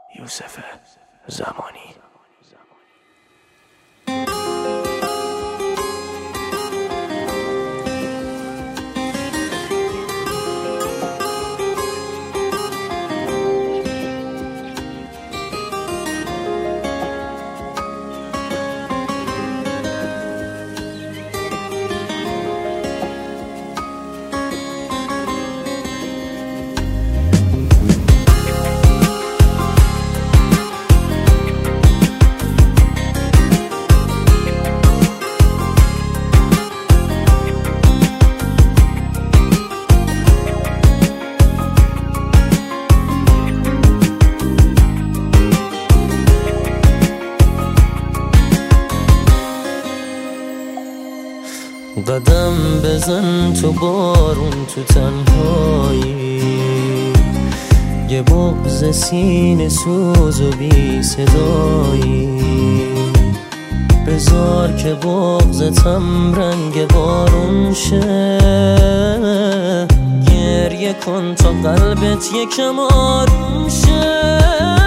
یوسف زمانی. قدم بزن تو بارون تو تنهایی، یه بغض سینه سوز و بی صدایی. بذار که بغضتم رنگ بارون شه، گریه کن تا قلبت یکم آروم شه.